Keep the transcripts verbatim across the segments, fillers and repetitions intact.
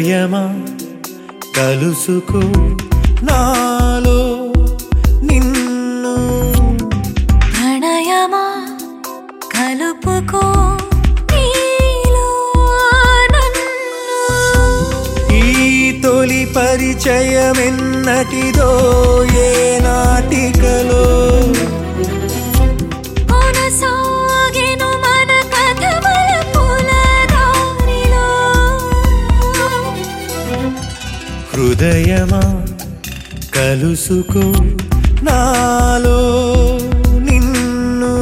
హృదయమా కలుసుకో నాలో నిన్ను ప్రణయమా కలుపుకో నీలో నన్ను ఈ తొలి పరిచయమెన్నటిదో ఏ నాటికలో కొనసాగెను మన కథ మలుపుల దారిలో హృదయమా కలుసుకో నాలో నిన్ను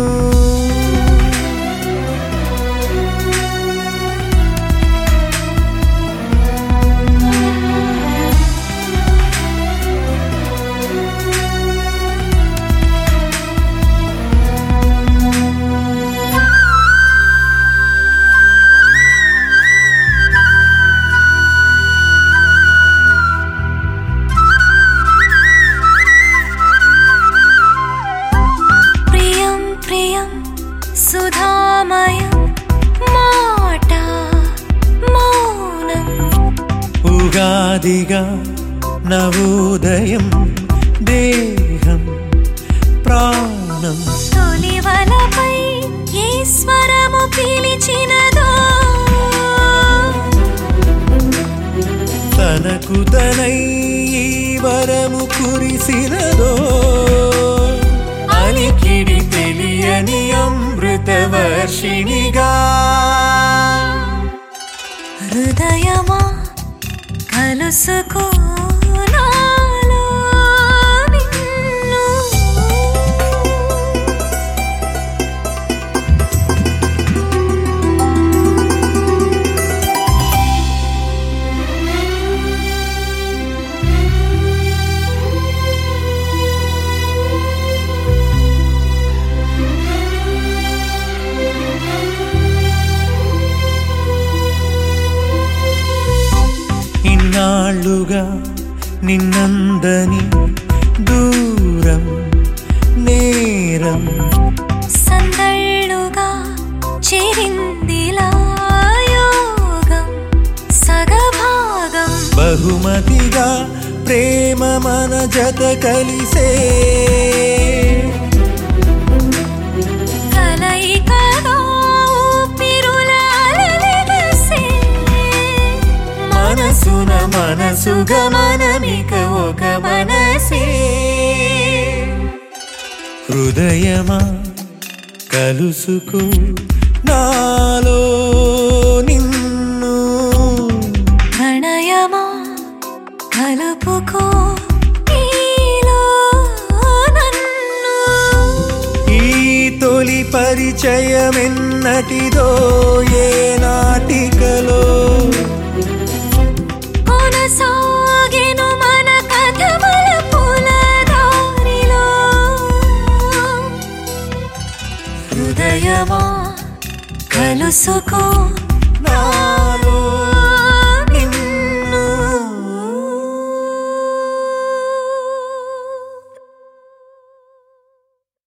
సుధామయం మాట మౌనం ఉగాదిగా నవోదయం దేహం ప్రాణం తొలివలపై ఈశ్వరము పిలిచినదో తనకు తనై ఈ వరము కురిసినదో అలికిడి తెలియని అమృతవర్షిణిగా హృదయమా కలుసుకో నాలో నిన్ను ఇన్నాళ్ళుగా నిన్నందని దూరం నేరం సందళ్ళుగా చేరిందిలా యోగం సగభాగం బహుమతిగా ప్రేమ మన జత కలిసే కలయికగా ఊపిరుల అలలెగసే మనసున మనసుగా మనమిక ఒక మనసే హృదయమా కలుసుకో నాలో నిన్ను ప్రణయమా కలుపుకో నీలో నన్ను ఈ తొలి పరిచయమెన్నటిదో ఏ నాటికలో కొనసాగెను మన కథ మలుపుల దారిలో హృదయమా కలుసుకో